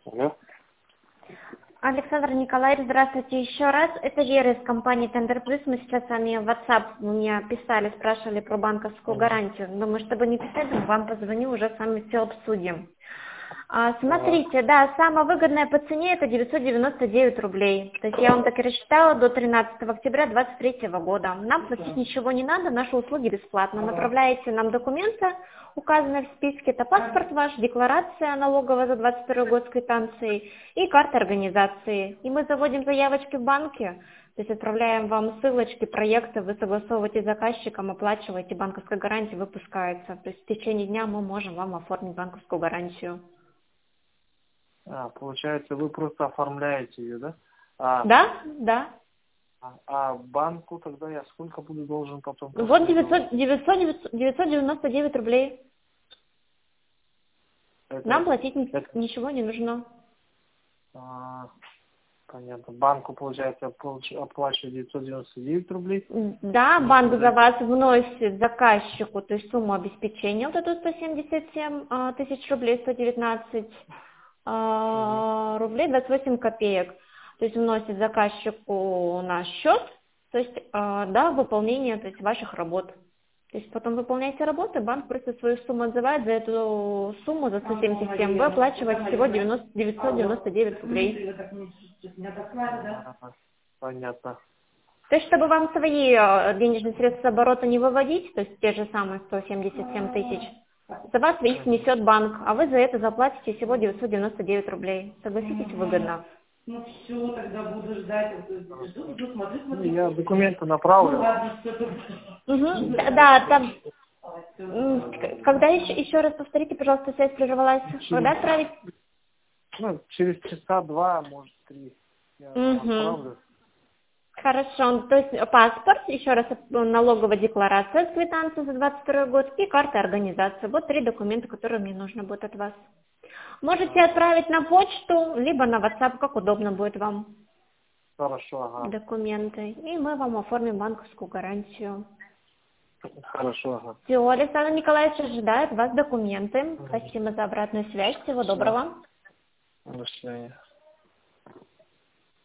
Алло. Александр Николаевич, здравствуйте еще раз. Это Вера из компании Tender Plus. Мы сейчас с вами в WhatsApp мне писали, спрашивали про банковскую гарантию. Думаю, чтобы не писать, вам позвоню, уже с вами все обсудим. Смотрите, да, самое выгодное по цене это 999 рублей. То есть я вам так и рассчитала до 13 октября 2023 года. Нам платить ничего не надо, наши услуги бесплатно. Направляете нам документы, указанные в списке, это паспорт ваш, декларация налоговая за 2022 год с квитанцией и карта организации. И мы заводим заявочки в банке, то есть отправляем вам ссылочки, проекты, вы согласовываете с заказчиком, оплачиваете, банковская гарантия выпускается. То есть в течение дня мы можем вам оформить банковскую гарантию. Получается, вы просто оформляете ее, да? Да, да. А банку тогда я сколько буду должен потом? Вот 999 рублей. Нам платить ничего не нужно. Понятно. Банку, получается, оплачиваю 999 рублей. Да, банк за вас вносит заказчику, то есть сумму обеспечения, вот эту 177 тысяч рублей, 119 рублей 28 копеек. То есть вносит заказчику на счет, то есть, да, выполнение, то есть, ваших работ. То есть потом выполняете работы, банк просто свою сумму отзывает, за эту сумму, за 177, вы оплачиваете всего 999 рублей. Понятно. То есть, чтобы вам свои денежные средства с оборота не выводить, то есть те же самые 177 тысяч, за вас их несет банк, а вы за это заплатите всего 999 рублей. Согласитесь, выгодно. Ну все, тогда буду ждать. Жду, смотрю. Я документы направлю. Да, там... Когда еще раз повторите, пожалуйста, связь прервалась. Когда отправить? Через часа два, может, 3. Я отправлю. Хорошо, то есть паспорт, еще раз налоговая декларация с квитанцией за 22 год и карта организации. Вот 3 документа, которые мне нужно будет от вас. Можете отправить на почту, либо на WhatsApp, как удобно будет вам. Хорошо, ага. Документы. И мы вам оформим банковскую гарантию. Хорошо, ага. Все, Александр Николаевич ожидает вас документы. Спасибо за обратную связь. Всего доброго. До свидания.